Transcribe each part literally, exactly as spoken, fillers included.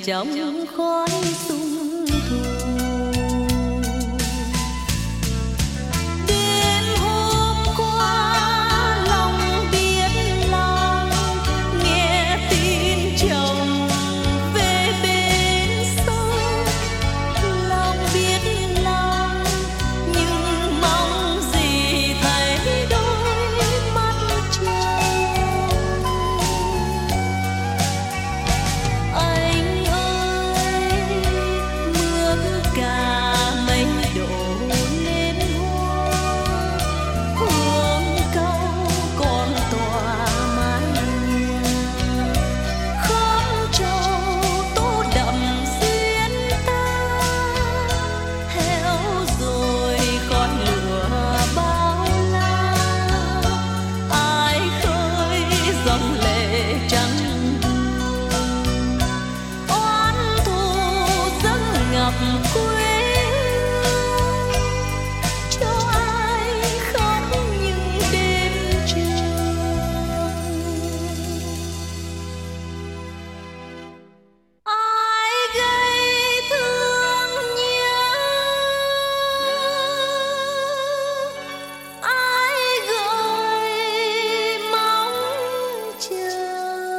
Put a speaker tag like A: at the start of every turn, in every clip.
A: trong khói sung thù. Đêm hôm qua lòng biết lòng, nghe tin chồng về bên sông. Lòng biết lòng nhưng mong gì thấy đôi mắt chồng. Anh ơi mưa cả mấy độ lên hoa, hương câu còn tỏa mái nhà. Khóm trầu tô đậm duyên ta, héo rồi khói lửa bao la. Ai khơi dòng lệ trắng buồn, oán thù dâng ngập quê hương. Cho ai khóc những đêm trường, ai gây thương nhớ, ai gợi mong chờ.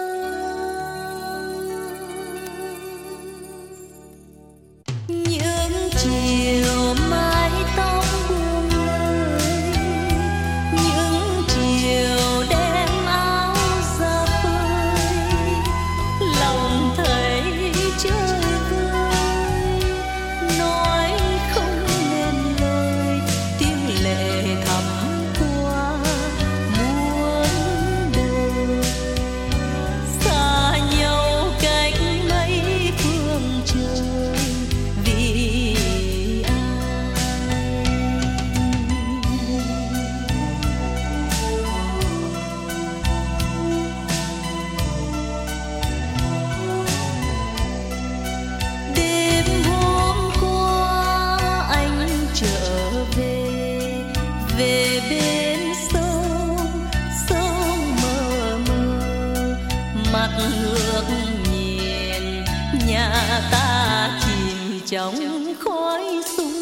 A: Những chiều mái tóc buông lơi, những chiều đem áo ra phơi, lòng thấy chơi vơi, nói không nên lời, tiếng lệ thầm qua muôn đời. Xa nhau cách mấy phương trời, vì ai? Đêm hôm qua anh trở về, về bên sông, sông mờ mờ, mặt ngước nhìn nhà ta chìm trong khói sung